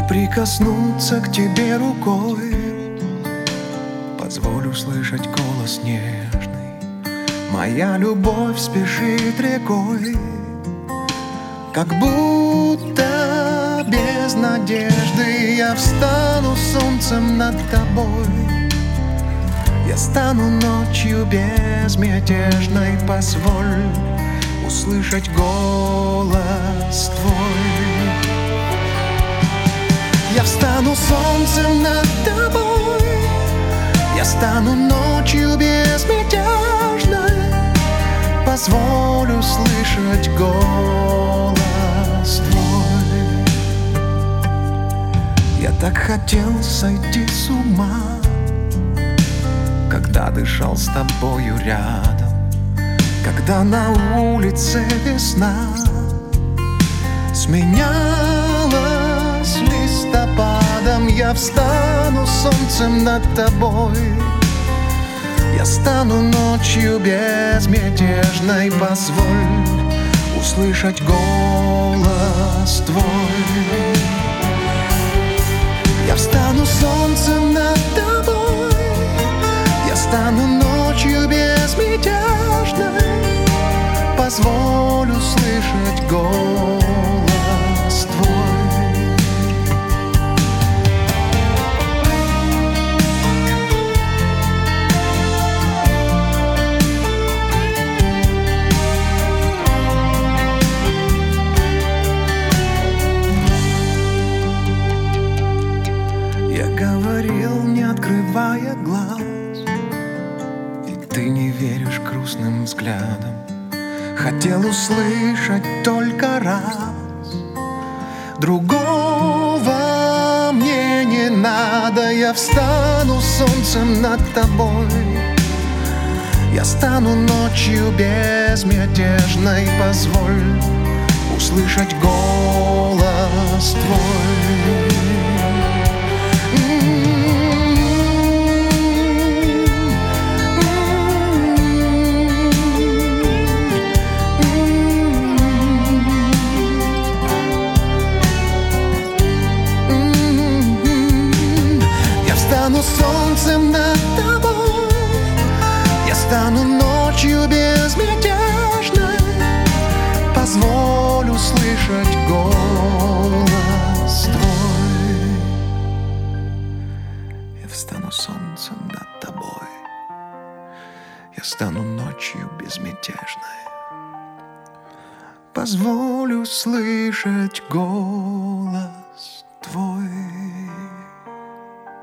прикоснуться к тебе рукой, позволю слышать голос нежный. Моя любовь спешит рекой, как будто без надежды. Я встану солнцем над тобой, я стану ночью безмятежной. Позволь услышать голос твой. Я встану солнцем над тобой, я стану ночью безмятежной. Позволю слышать голос твой. Я так хотел сойти с ума, когда дышал с тобою рядом, когда на улице весна сменялась листопадом. Я встану солнцем над тобой, я стану ночью безмятежной. Позволь услышать голос твой. Я встану солнцем над тобой, я стану ночью безмятежной. Позволь услышать голос твой. Я говорил, не открывая глаз, и ты не веришь грустным взглядом. Хотел услышать только раз, другого мне не надо. Я встану солнцем над тобой, я стану ночью безмятежной. Позволь услышать голос твой. Стану солнцем над тобой, я стану ночью безмятежной. Позволь услышать голос твой. Я встану солнцем над тобой, я стану ночью безмятежной. Позволь услышать голос